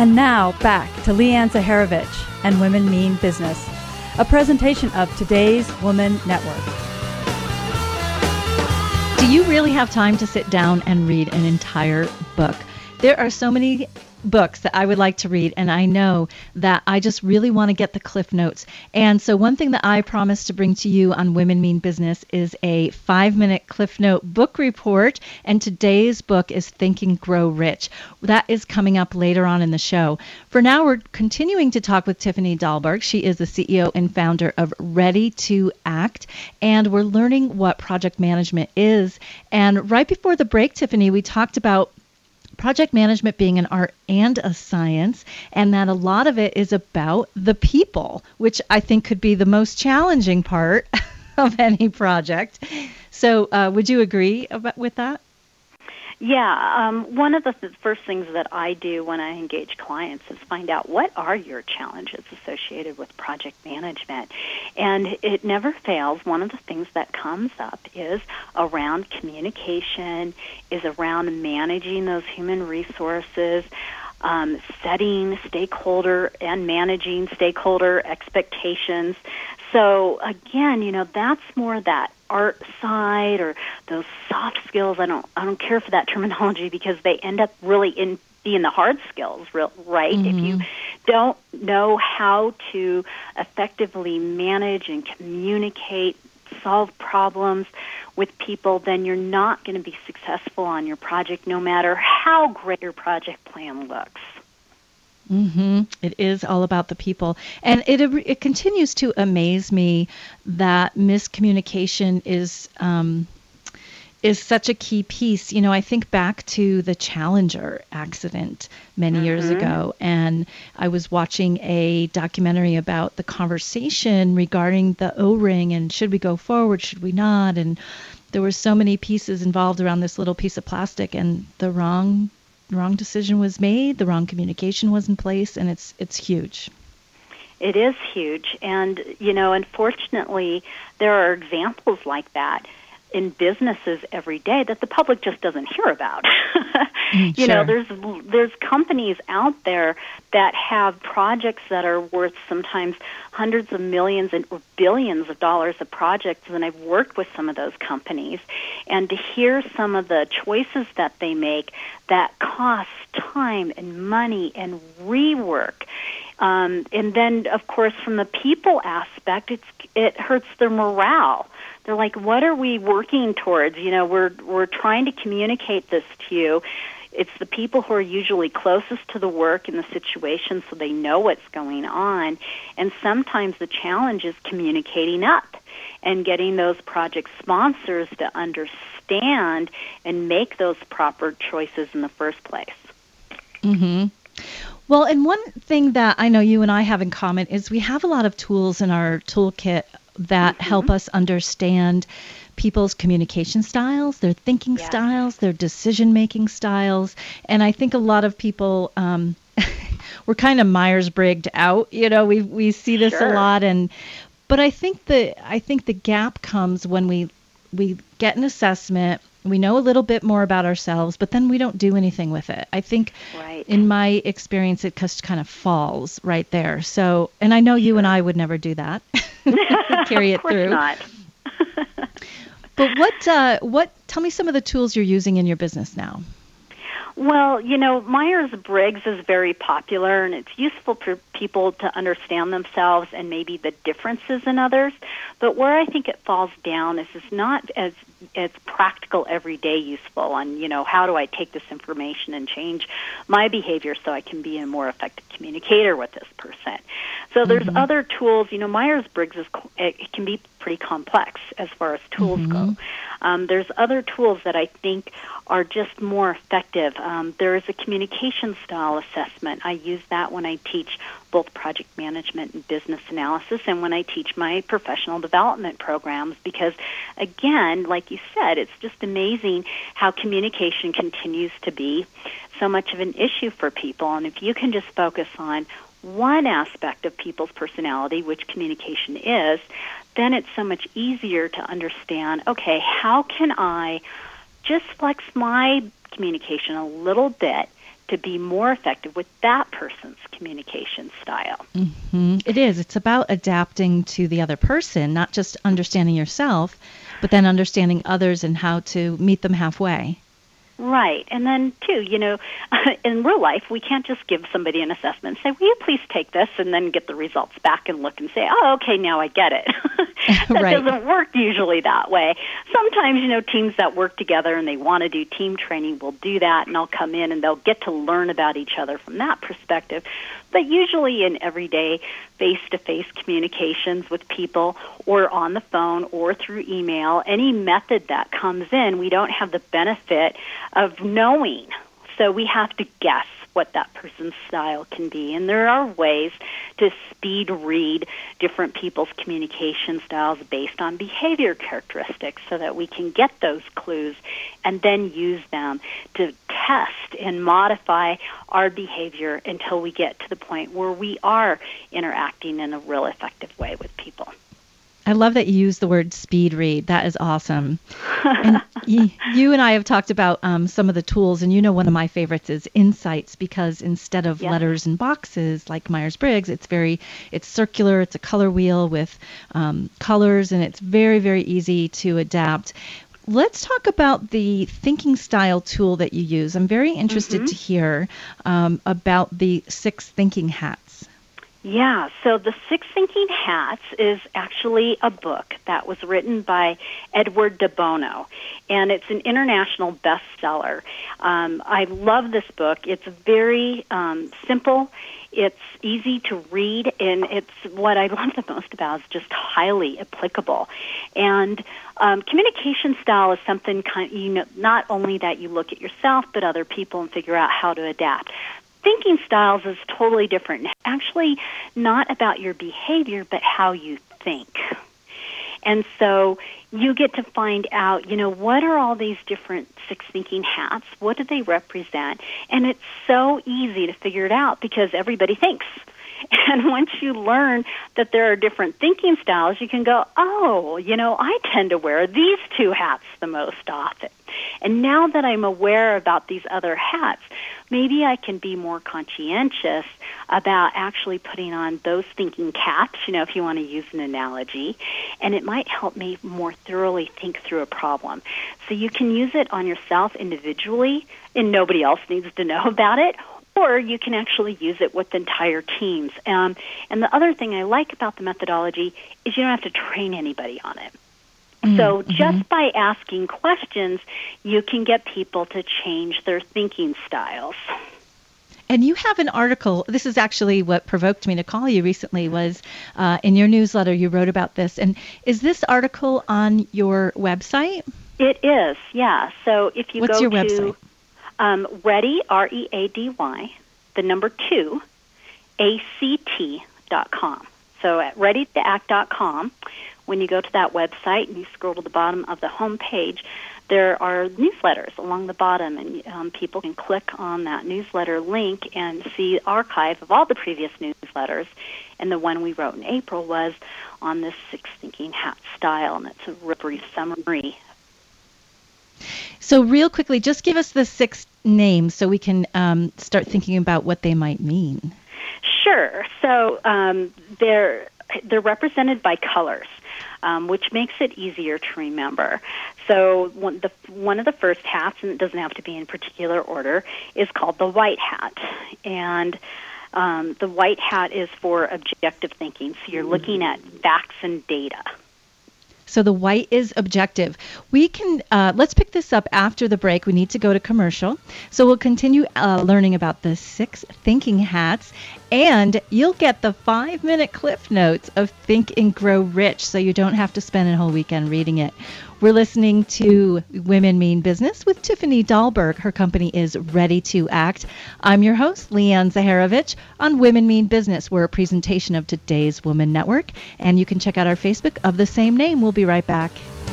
And now back to Leanne Zaharovich and Women Mean Business, a presentation of Today's Woman Network. Do you really have time to sit down and read an entire book? There are so many books that I would like to read, and I know that I just really want to get the Cliff Notes. And so one thing that I promised to bring to you on Women Mean Business is a 5-minute Cliff Note book report, and today's book is Think and Grow Rich. That is coming up later on in the show. For now, we're continuing to talk with Tiffany Dahlberg. She is the CEO and founder of Ready to Act, and we're learning what project management is. And right before the break, Tiffany, we talked about project management being an art and a science, and that a lot of it is about the people, which I think could be the most challenging part of any project. So would you agree with that? Yeah, one of the first things that I do when I engage clients is find out what are your challenges associated with project management. And it never fails. One of the things that comes up is around communication, is around managing those human resources, setting stakeholder and managing stakeholder expectations. So again, that's more that art side or those soft skills. I don't care for that terminology because they end up really being the hard skills, right? Mm-hmm. If you don't know how to effectively manage and communicate, solve problems with people, then you're not going to be successful on your project no matter how great your project plan looks. Mm-hmm. It is all about the people. And it continues to amaze me that miscommunication is such a key piece. I think back to the Challenger accident many years ago, and I was watching a documentary about the conversation regarding the O-ring and should we go forward, should we not? And there were so many pieces involved around this little piece of plastic, and the wrong decision was made, the wrong communication was in place, and it's huge. It is huge. And, unfortunately, there are examples like that in businesses every day that the public just doesn't hear about. Sure. There's companies out there that have projects that are worth sometimes hundreds of millions or billions of dollars of projects, and I've worked with some of those companies, and to hear some of the choices that they make that cost time and money and rework. And then, of course, from the people aspect, it hurts their morale. They're like, what are we working towards? We're trying to communicate this to you. It's the people who are usually closest to the work and the situation, so they know what's going on. And sometimes the challenge is communicating up and getting those project sponsors to understand and make those proper choices in the first place. Mm-hmm. Well, and one thing that I know you and I have in common is we have a lot of tools in our toolkit that help us understand people's communication styles, their thinking styles, their decision-making styles. And I think a lot of people, we're kind of Myers-Briggs out. We see this a lot. But I think the gap comes when we get an assessment, we know a little bit more about ourselves, but then we don't do anything with it. I think in my experience, it just kind of falls right there. So, and I know you and I would never do that. Carry it through. Of course not. But tell me some of the tools you're using in your business now. Well, Myers-Briggs is very popular, and it's useful for people to understand themselves and maybe the differences in others. But where I think it falls down is it's not as practical, everyday useful on, how do I take this information and change my behavior so I can be a more effective communicator with this person. So there's other tools. Myers-Briggs it can be pretty complex as far as tools go. There's other tools that I think are just more effective. There is a communication style assessment. I use that when I teach both project management and business analysis and when I teach my professional development programs because, again, like you said, it's just amazing how communication continues to be so much of an issue for people. And if you can just focus on one aspect of people's personality, which communication is, then it's so much easier to understand, okay, how can I just flex my communication a little bit to be more effective with that person's communication style. Mm-hmm. It is. It's about adapting to the other person, not just understanding yourself, but then understanding others and how to meet them halfway. Right. And then, too, in real life, we can't just give somebody an assessment and say, will you please take this, and then get the results back and look and say, oh, okay, now I get it. That Right. doesn't work usually that way. Sometimes, teams that work together and they want to do team training will do that, and they'll come in and they'll get to learn about each other from that perspective. But usually in everyday face-to-face communications with people, or on the phone or through email, any method that comes in, we don't have the benefit of knowing. So we have to guess what that person's style can be. And there are ways to speed read different people's communication styles based on behavior characteristics so that we can get those clues and then use them to test and modify our behavior until we get to the point where we are interacting in a real effective way with people. I love that you use the word speed read. That is awesome. And you and I have talked about some of the tools, and one of my favorites is Insights, because instead of letters and boxes like Myers-Briggs, it's circular. It's a color wheel with colors, and it's very, very easy to adapt. Let's talk about the thinking style tool that you use. I'm very interested to hear about the 6 thinking hats. Yeah, so the 6 Thinking Hats is actually a book that was written by Edward de Bono, and it's an international bestseller. I love this book. It's very simple. It's easy to read, and it's what I love the most about is just highly applicable. And communication style is something not only that you look at yourself, but other people and figure out how to adapt. Thinking styles is totally different. Actually, not about your behavior, but how you think. And so you get to find out, what are all these different 6 thinking hats? What do they represent? And it's so easy to figure it out because everybody thinks. And once you learn that there are different thinking styles, you can go, I tend to wear these 2 hats the most often. And now that I'm aware about these other hats, maybe I can be more conscientious about actually putting on those thinking caps, if you want to use an analogy, and it might help me more thoroughly think through a problem. So you can use it on yourself individually, and nobody else needs to know about it, or you can actually use it with entire teams. And the other thing I like about the methodology is you don't have to train anybody on it. So just by asking questions, you can get people to change their thinking styles. And you have an article. This is actually what provoked me to call you recently was in your newsletter you wrote about this. And is this article on your website? It is, yeah. So if you What's go your to website? Ready, READY, the number 2, ACT.com. So at readytoact.com, when you go to that website and you scroll to the bottom of the home page, there are newsletters along the bottom, and people can click on that newsletter link and see the archive of all the previous newsletters. And the one we wrote in April was on this 6 Thinking Hat style, and it's a real brief summary. So real quickly, just give us the 6 names so we can start thinking about what they might mean. Sure. So they're represented by colors, which makes it easier to remember. So one of the first hats, and it doesn't have to be in particular order, is called the white hat. And the white hat is for objective thinking. So you're looking at facts and data. So the white is objective. We can, let's pick this up after the break. We need to go to commercial. So we'll continue learning about the 6 thinking hats, and you'll get the 5-minute cliff notes of Think and Grow Rich, so you don't have to spend a whole weekend reading it. We're listening to Women Mean Business with Tiffany Dahlberg. Her company is Ready to Act. I'm your host, Leanne Zaharovich, on Women Mean Business. We're a presentation of Today's Woman Network, and you can check out our Facebook of the same name. We'll be right back.